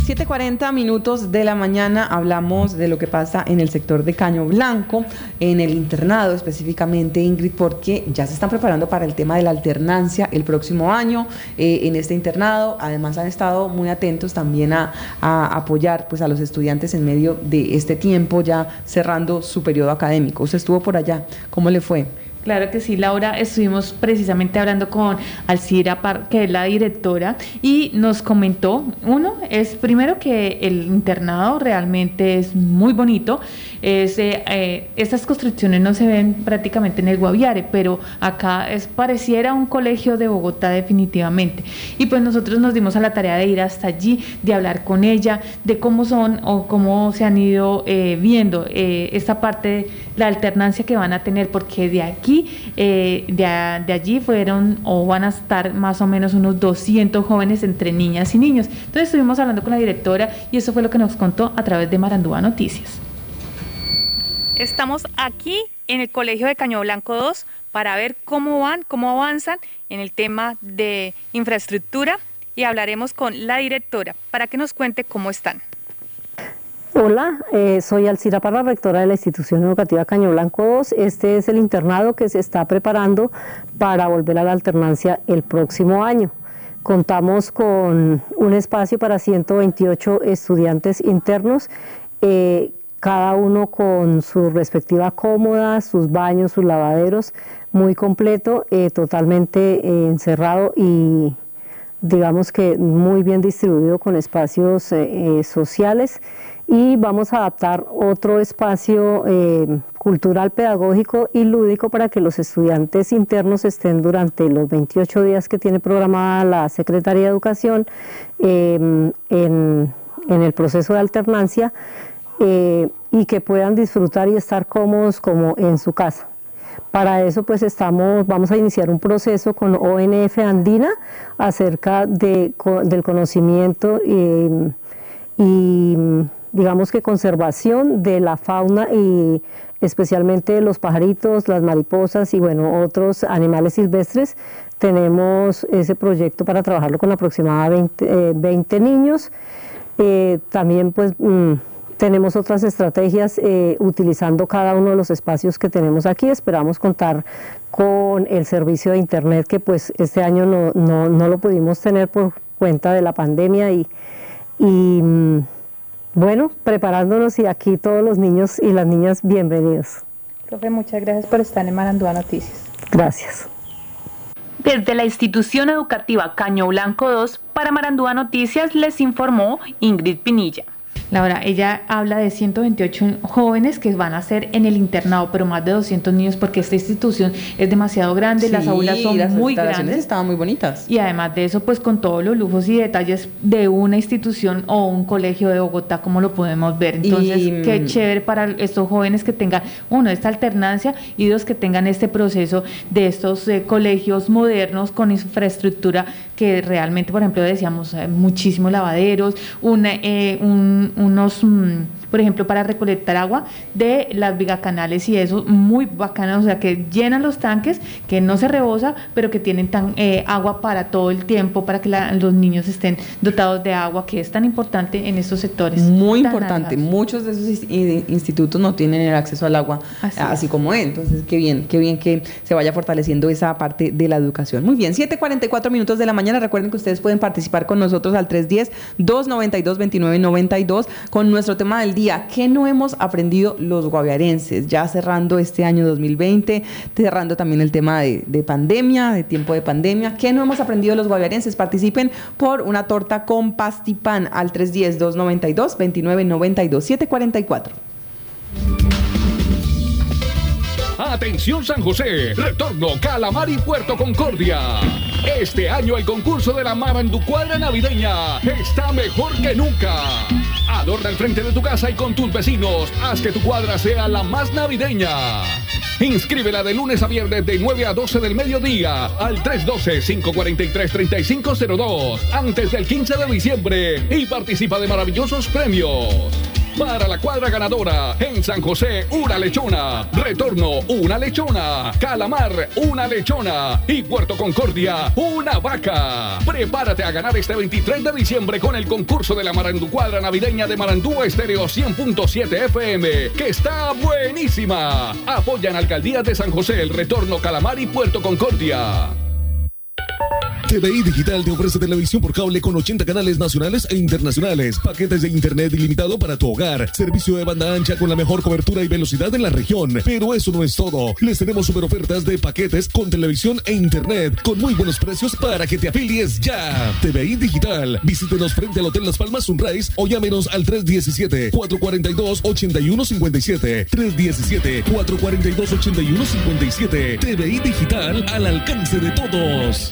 7:40 de la mañana, hablamos de lo que pasa en el sector de Caño Blanco, en el internado específicamente, Ingrid, porque ya se están preparando para el tema de la alternancia el próximo año en este internado. Además han estado muy atentos también a apoyar pues a los estudiantes en medio de este tiempo, ya cerrando su periodo académico. Usted estuvo por allá, ¿cómo le fue? Claro que sí, Laura, estuvimos precisamente hablando con Alcira, que es la directora, y nos comentó, uno, es primero que el internado realmente es muy bonito, estas construcciones no se ven prácticamente en el Guaviare, pero acá pareciera un colegio de Bogotá definitivamente, y pues nosotros nos dimos a la tarea de ir hasta allí, de hablar con ella, de cómo son o cómo se han ido viendo esta parte de la alternancia que van a tener, porque de aquí de allí fueron o van a estar más o menos unos 200 jóvenes entre niñas y niños. Entonces estuvimos hablando con la directora y eso fue lo que nos contó a través de Marandúa Noticias. Estamos aquí en el Colegio de Caño Blanco 2 para ver cómo avanzan en el tema de infraestructura y hablaremos con la directora para que nos cuente cómo están. Hola, soy Alcira Parra, rectora de la institución educativa Caño Blanco 2. Este es el internado que se está preparando para volver a la alternancia el próximo año. Contamos con un espacio para 128 estudiantes internos, cada uno con su respectiva cómoda, sus baños, sus lavaderos, muy completo, totalmente encerrado y digamos que muy bien distribuido con espacios sociales. Y vamos a adaptar otro espacio cultural, pedagógico y lúdico para que los estudiantes internos estén durante los 28 días que tiene programada la Secretaría de Educación en el proceso de alternancia y que puedan disfrutar y estar cómodos como en su casa. Para eso pues vamos a iniciar un proceso con ONF Andina acerca del conocimiento y digamos que conservación de la fauna y especialmente los pajaritos, las mariposas y bueno, otros animales silvestres. Tenemos ese proyecto para trabajarlo con aproximadamente 20 niños. También pues tenemos otras estrategias utilizando cada uno de los espacios que tenemos aquí. Esperamos contar con el servicio de internet que pues este año no lo pudimos tener por cuenta de la pandemia y bueno, preparándonos y aquí todos los niños y las niñas bienvenidos. Profe, muchas gracias por estar en Marandúa Noticias. Gracias. Desde la institución educativa Caño Blanco 2, para Marandúa Noticias les informó Ingrid Pinilla. Laura, ella habla de 128 jóvenes que van a ser en el internado, pero más de 200 niños porque esta institución es demasiado grande, sí, las aulas son muy grandes. Estaban muy bonitas. Y además de eso, pues con todos los lujos y detalles de una institución o un colegio de Bogotá, como lo podemos ver. Entonces, qué chévere para estos jóvenes que tengan, uno, esta alternancia y dos, que tengan este proceso de estos colegios modernos con infraestructura que realmente, por ejemplo, decíamos, muchísimos lavaderos, por ejemplo, para recolectar agua de las vigacanales y eso, muy bacana, o sea, que llenan los tanques, que no se rebosa, pero que tienen agua para todo el tiempo, para que los niños estén dotados de agua, que es tan importante en estos sectores. Muy importante, alejados. Muchos de esos institutos no tienen el acceso al agua así como él, entonces qué bien que se vaya fortaleciendo esa parte de la educación. Muy bien, 7:44 de la mañana, recuerden que ustedes pueden participar con nosotros al 310-292-2992 con nuestro tema del día, ¿qué no hemos aprendido los guaviarenses? Ya cerrando este año 2020, cerrando también el tema de pandemia, de tiempo de pandemia, ¿qué no hemos aprendido los guaviarenses? Participen por una torta con pastipán al 310-292-2992, 7:44. Atención San José, retorno Calamar y Puerto Concordia. Este año el concurso de la Maranducuadra navideña está mejor que nunca. Adorna el frente de tu casa y con tus vecinos, haz que tu cuadra sea la más navideña. Inscríbela de lunes a viernes de 9 a 12 del mediodía al 312-543-3502 antes del 15 de diciembre y participa de maravillosos premios. Para la cuadra ganadora, en San José, una lechona. Retorno, una lechona. Calamar, una lechona. Y Puerto Concordia, una vaca. Prepárate a ganar este 23 de diciembre con el concurso de la Maranducuadra navideña de Marandúa Estéreo 100.7 FM, que está buenísima. Apoyan Alcaldías de San José, El Retorno, Calamar y Puerto Concordia. TVI Digital te ofrece televisión por cable con 80 canales nacionales e internacionales, paquetes de internet ilimitado para tu hogar, servicio de banda ancha con la mejor cobertura y velocidad en la región. Pero eso no es todo. Les tenemos super ofertas de paquetes con televisión e internet con muy buenos precios para que te afilies ya. TVI Digital. Visítenos frente al Hotel Las Palmas Sunrise o llámenos al 317-442-8157. 317-442-8157. TVI Digital al alcance de todos.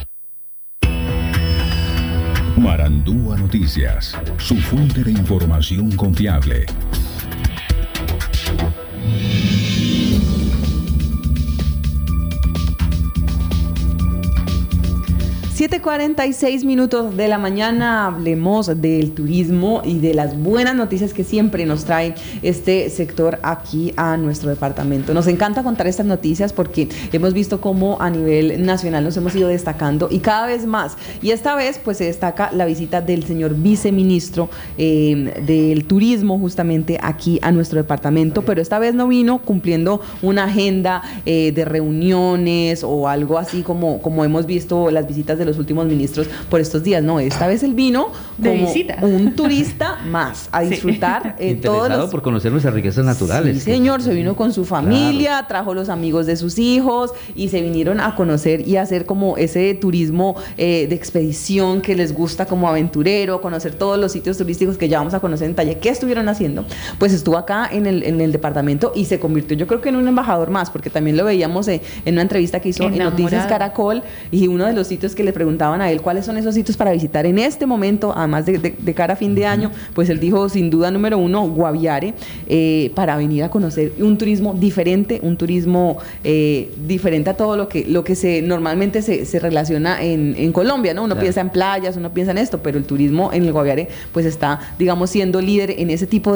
Marandúa Noticias, su fuente de información confiable. 7:46 de la mañana, hablemos del turismo y de las buenas noticias que siempre nos trae este sector aquí a nuestro departamento. Nos encanta contar estas noticias porque hemos visto cómo a nivel nacional nos hemos ido destacando y cada vez más. Y esta vez pues se destaca la visita del señor viceministro del turismo justamente aquí a nuestro departamento, pero esta vez no vino cumpliendo una agenda de reuniones o algo así como hemos visto las visitas de los últimos ministros por estos días. No, esta vez él vino como un turista más a disfrutar interesado por conocer nuestras riquezas naturales. Sí, señor, se vino con su familia, claro, trajo los amigos de sus hijos y se vinieron a conocer y a hacer como ese turismo de expedición que les gusta como aventurero, conocer todos los sitios turísticos que ya vamos a conocer en detalle. ¿Qué estuvieron haciendo? Pues estuvo acá en el departamento y se convirtió, yo creo que en un embajador más, porque también lo veíamos en una entrevista que hizo en Noticias Caracol, y uno de los sitios que le preguntaban a él cuáles son esos sitios para visitar en este momento, además de cara a fin de año, pues él dijo sin duda número uno, Guaviare, para venir a conocer un turismo diferente, diferente a todo lo que normalmente se relaciona en Colombia, ¿no? Uno piensa en playas, uno piensa en esto, pero el turismo en el Guaviare pues está, digamos, siendo líder en ese tipo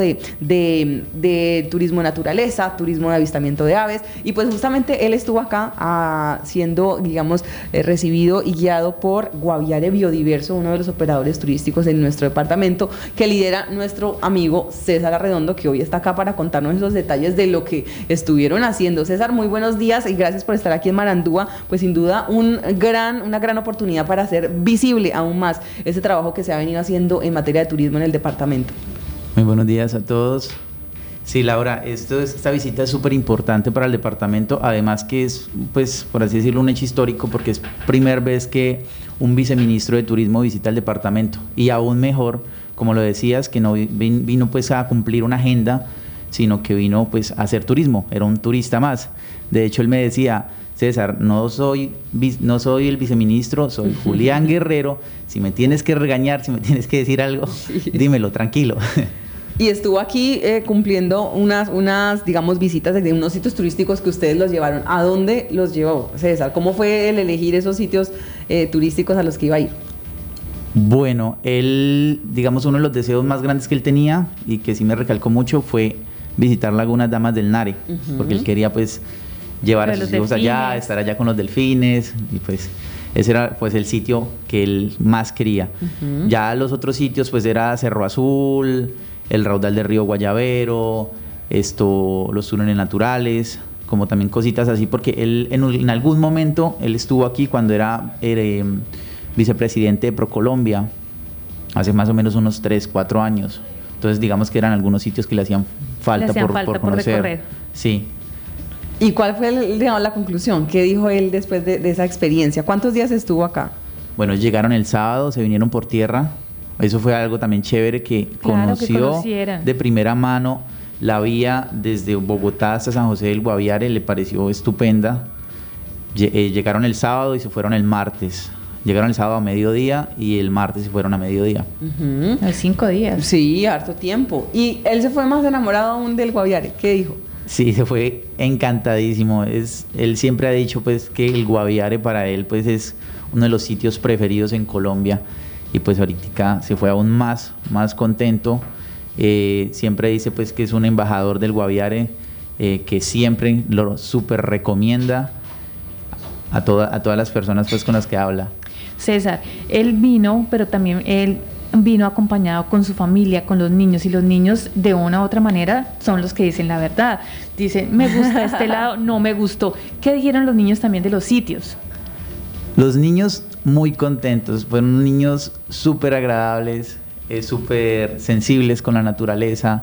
de turismo de naturaleza, turismo de avistamiento de aves, y pues justamente él estuvo acá siendo, digamos, recibido y guiado por Guaviare Biodiverso, uno de los operadores turísticos en nuestro departamento, que lidera nuestro amigo César Arredondo, que hoy está acá para contarnos esos detalles de lo que estuvieron haciendo. César, muy buenos días y gracias por estar aquí en Marandúa, pues sin duda una gran oportunidad para hacer visible aún más ese trabajo que se ha venido haciendo en materia de turismo en el departamento. Muy buenos días a todos. Sí, Laura, esta visita es súper importante para el departamento, además que es, pues, por así decirlo, un hecho histórico porque es primera vez que un viceministro de turismo visita el departamento y aún mejor, como lo decías, que no vino pues a cumplir una agenda, sino que vino pues a hacer turismo, era un turista más. De hecho, él me decía: César, no soy el viceministro, soy Julián Guerrero, si me tienes que regañar, si me tienes que decir algo, dímelo, tranquilo. Y estuvo aquí cumpliendo unas, digamos, visitas de unos sitios turísticos que ustedes los llevaron. ¿A dónde los llevó, César? ¿Cómo fue el elegir esos sitios turísticos a los que iba a ir? Bueno, él, digamos, uno de los deseos más grandes que él tenía y que sí me recalcó mucho fue visitar Lagunas Damas del Nare, porque él quería pues llevar a sus hijos allá, estar allá con los delfines, y pues ese era pues el sitio que él más quería. Ya los otros sitios pues era Cerro Azul, el raudal del río Guayabero, los túneles naturales, como también cositas así, porque él en algún momento él estuvo aquí cuando era vicepresidente de ProColombia, hace más o menos unos 3-4 años. Entonces digamos que eran algunos sitios que le hacían falta por conocer. Recorrer. Sí. ¿Y cuál fue la conclusión? ¿Qué dijo él después de esa experiencia? ¿Cuántos días estuvo acá? Bueno, llegaron el sábado, se vinieron por tierra. Eso fue algo también chévere, que conoció de primera mano la vía desde Bogotá hasta San José del Guaviare, le pareció estupenda. Llegaron el sábado y se fueron el martes. Llegaron el sábado a mediodía y el martes se fueron a mediodía. Hay 5 días. Sí, harto tiempo. Y él se fue más enamorado aún del Guaviare. ¿Qué dijo? Sí, se fue encantadísimo. Él siempre ha dicho pues que el Guaviare para él pues es uno de los sitios preferidos en Colombia. Y pues ahorita se fue aún más contento. Siempre dice pues que es un embajador del Guaviare, que siempre lo súper recomienda a todas las personas pues con las que habla. César, él vino, pero también él vino acompañado con su familia, con los niños, y los niños de una u otra manera son los que dicen la verdad. Dicen, me gusta este lado, no me gustó. ¿Qué dijeron los niños también de los sitios? Los niños muy contentos, fueron niños súper agradables, súper sensibles con la naturaleza.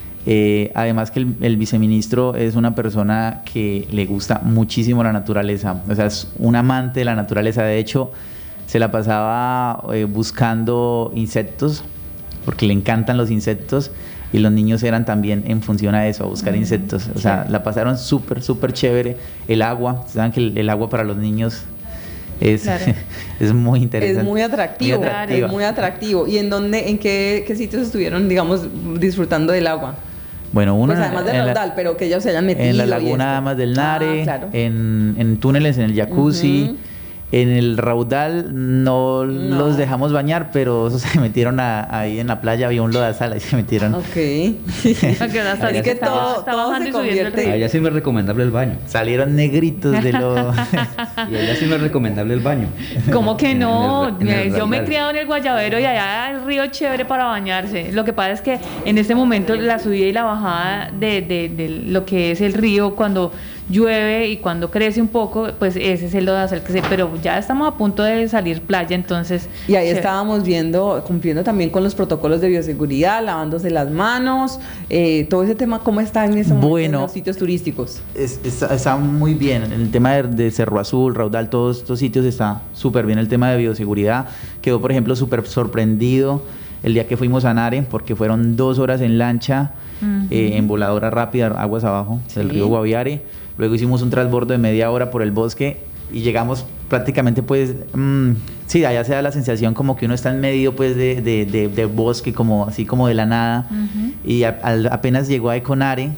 Además que el viceministro es una persona que le gusta muchísimo la naturaleza, o sea, es un amante de la naturaleza. De hecho, se la pasaba buscando insectos, porque le encantan los insectos, y los niños eran también en función a eso, a buscar insectos. O sea, la pasaron súper chévere. El agua, saben que el agua para los niños es, claro, es muy interesante. Es muy atractivo, muy es muy atractivo. ¿Y en qué sitios estuvieron, digamos, disfrutando del agua? Bueno, uno pues además del raudal, pero que ellos se hayan metido. En la laguna Damas del Nare, claro, en túneles, en el jacuzzi. En el raudal no los dejamos bañar, pero esos se metieron ahí en la playa, había un lodazal, ahí se metieron. Ok. Es que todo se convierte. A ella sí me es recomendable el baño. Salieron negritos de lo... Y a ella sí me es recomendable el baño. ¿Cómo que no? Yo me he criado en el Guayabero y allá el río chévere para bañarse. Lo que pasa es que en este momento la subida y la bajada de lo que es el río, cuando llueve y cuando crece un poco, pues ese es el lodazal que pero ya estamos a punto de salir playa, entonces... Y ahí estábamos cumpliendo también con los protocolos de bioseguridad, lavándose las manos, todo ese tema, ¿cómo está en ese momento en los sitios turísticos? Está muy bien, el tema de Cerro Azul, Raudal, todos estos sitios está súper bien el tema de bioseguridad. Quedó, por ejemplo, súper sorprendido el día que fuimos a Nare, porque fueron 2 horas en lancha, en voladora rápida, aguas abajo, del río Guaviare. Luego hicimos un transbordo de media hora por el bosque y llegamos prácticamente pues, sí, allá se da la sensación como que uno está en medio pues de bosque, como así como de la nada. Y apenas llegó a Econare,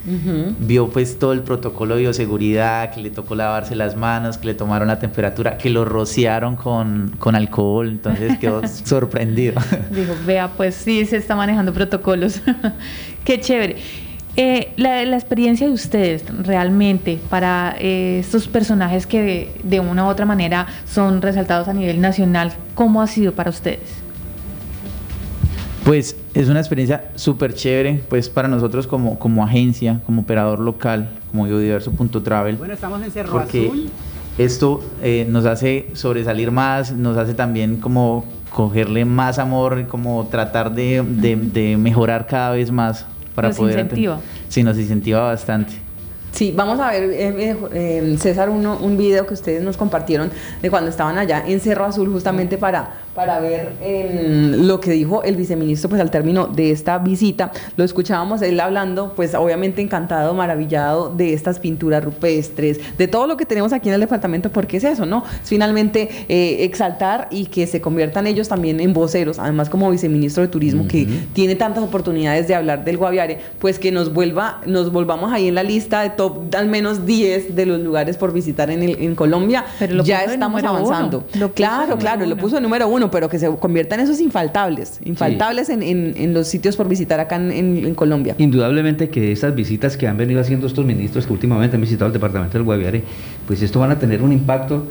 vio pues todo el protocolo de bioseguridad, que le tocó lavarse las manos, que le tomaron la temperatura, que lo rociaron con alcohol, entonces quedó sorprendido. Dijo, vea, pues sí, se está manejando protocolos. Qué chévere. La experiencia de ustedes realmente para estos personajes que de una u otra manera son resaltados a nivel nacional, ¿cómo ha sido para ustedes? Pues es una experiencia súper chévere, pues para nosotros como agencia, como operador local, como Biodiverso.travel. Bueno, estamos en Cerro porque Azul. Esto nos hace sobresalir más, nos hace también como cogerle más amor, como tratar de mejorar cada vez más. Para poder incentiva. Sí, nos incentiva bastante. Sí, vamos a ver, César, un video que ustedes nos compartieron de cuando estaban allá en Cerro Azul, justamente para ver lo que dijo el viceministro pues al término de esta visita. Lo escuchábamos él hablando, pues obviamente encantado, maravillado de estas pinturas rupestres, de todo lo que tenemos aquí en el departamento, porque es eso, ¿no? Es finalmente exaltar y que se conviertan ellos también en voceros, además como viceministro de Turismo, que tiene tantas oportunidades de hablar del Guaviare, pues que nos volvamos ahí en la lista de top al menos 10 de los lugares por visitar en Colombia. Pero ya estamos avanzando. Claro, lo puso en número 1, pero que se conviertan esos infaltables en los sitios por visitar acá en Colombia. Indudablemente que estas visitas que han venido haciendo estos ministros que últimamente han visitado el departamento del Guaviare, pues esto van a tener un impacto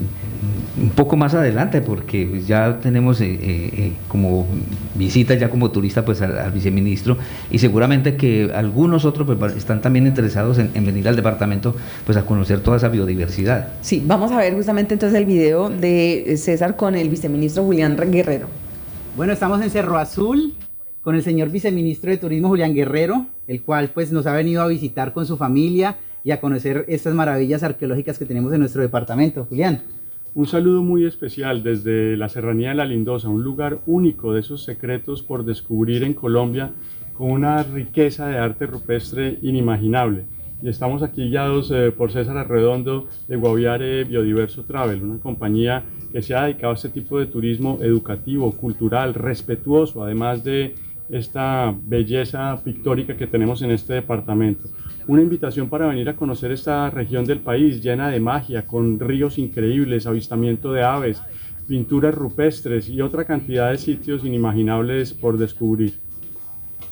un poco más adelante, porque ya tenemos como visita ya como turista pues al viceministro, y seguramente que algunos otros pues están también interesados en venir al departamento pues a conocer toda esa biodiversidad. Sí, vamos a ver justamente entonces el video de César con el viceministro Julián Guerrero. Bueno, estamos en Cerro Azul con el señor viceministro de Turismo Julián Guerrero, el cual pues nos ha venido a visitar con su familia y a conocer estas maravillas arqueológicas que tenemos en nuestro departamento. Julián. Un saludo muy especial desde la Serranía de la Lindosa, un lugar único de esos secretos por descubrir en Colombia, con una riqueza de arte rupestre inimaginable. Y estamos aquí guiados por César Arredondo de Guaviare Biodiverso Travel, una compañía que se ha dedicado a este tipo de turismo educativo, cultural, respetuoso, además de esta belleza pictórica que tenemos en este departamento. Una invitación para venir a conocer esta región del país llena de magia, con ríos increíbles, avistamiento de aves, pinturas rupestres y otra cantidad de sitios inimaginables por descubrir.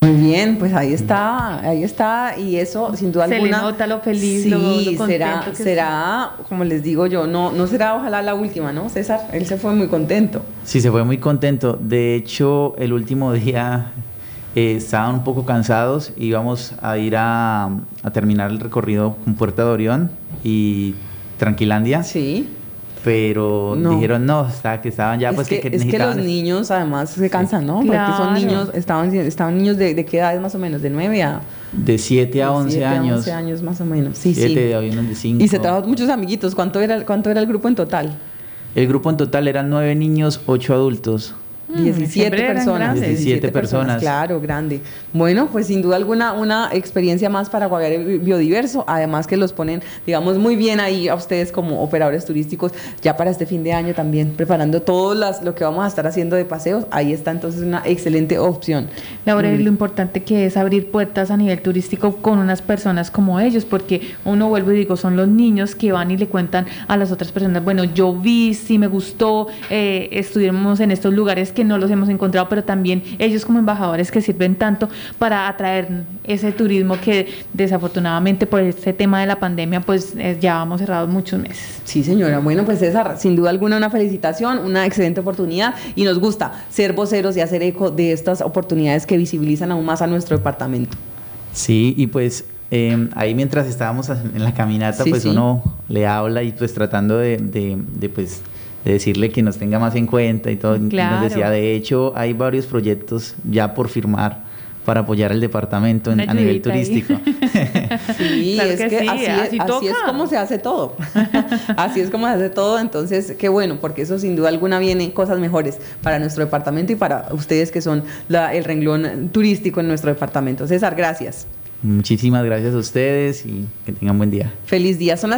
Muy bien, pues ahí está, y eso sin duda alguna. Se le nota lo feliz, sí, lo contento que será, como les digo yo, no será ojalá la última, ¿no, César? Él se fue muy contento. Sí, se fue muy contento. De hecho, el último día estaban un poco cansados, íbamos a ir a terminar el recorrido con Puerta de Orión y Tranquilandia. Sí. Pero dijeron que estaban ya, es pues que que es que los niños además se cansan, ¿no? Claro. Porque son niños, estaban niños de qué edades más o menos, de 9 a... De 7 a 11 años. 11 años más o menos, sí, 7, había unos de 5. Y se trajo muchos amiguitos. ¿Cuánto era el grupo en total? El grupo en total eran 9 niños, 8 adultos. 17 personas. 17 personas. Claro, grande. Bueno, pues sin duda alguna una experiencia más para Guaviare Biodiverso, además que los ponen, digamos, muy bien ahí a ustedes como operadores turísticos, ya para este fin de año también, preparando todo lo que vamos a estar haciendo de paseos. Ahí está entonces una excelente opción. Laura, lo importante que es abrir puertas a nivel turístico con unas personas como ellos, porque uno vuelve y digo, son los niños que van y le cuentan a las otras personas, bueno, yo vi, sí me gustó, estuvimos en estos lugares que no los hemos encontrado, pero también ellos como embajadores que sirven tanto para atraer ese turismo que desafortunadamente por este tema de la pandemia pues ya hemos cerrado muchos meses. Sí, señora. Bueno, pues César, sin duda alguna una felicitación, una excelente oportunidad, y nos gusta ser voceros y hacer eco de estas oportunidades que visibilizan aún más a nuestro departamento. Sí, y pues ahí mientras estábamos en la caminata, Sí, pues sí. uno le habla y pues tratando de decirle que nos tenga más en cuenta y todo. Y Claro. nos decía, de hecho, hay varios proyectos ya por firmar para apoyar el departamento Una a nivel ayudita ahí. turístico. Sí, Claro es que que sí, así toca. es como se hace todo. Así es como se hace todo. Entonces, qué bueno, porque eso sin duda alguna vienen cosas mejores para nuestro departamento y para ustedes que son el renglón turístico en nuestro departamento. César, gracias. Muchísimas gracias a ustedes y que tengan buen día. Feliz día. Son las